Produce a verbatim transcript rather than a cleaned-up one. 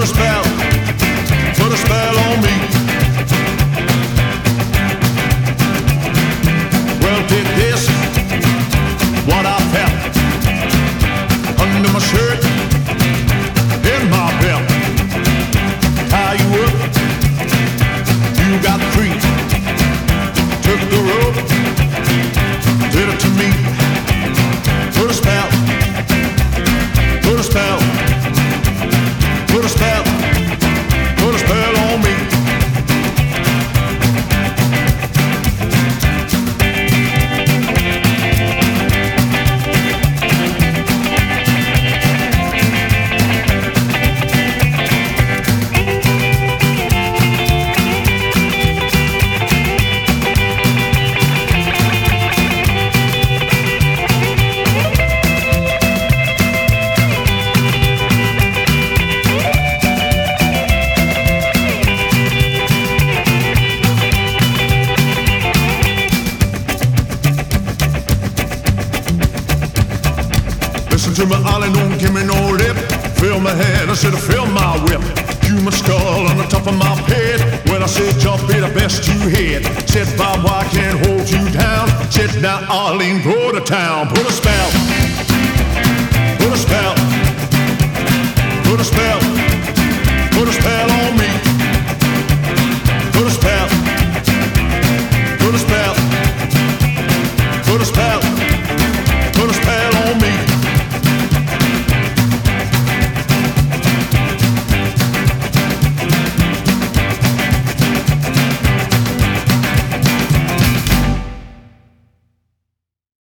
a spell, put a spell on me. Well, did this, what I felt under my shirt, in my belt. Tie you up, you got free. Took the rope, did it to me. Put a spell, put a spell, put a spell, put a spell on me. Listen to me, Ollie, don't give me no lip. Fill my head, I said fill my whip. You my skull on the top of my head. When I said jump, be the best you had. Said Bob, I can't hold you down. Said now, Arlene, go to town. Put a spell, put a spell, put a spell, put a spell on me. Put a spell.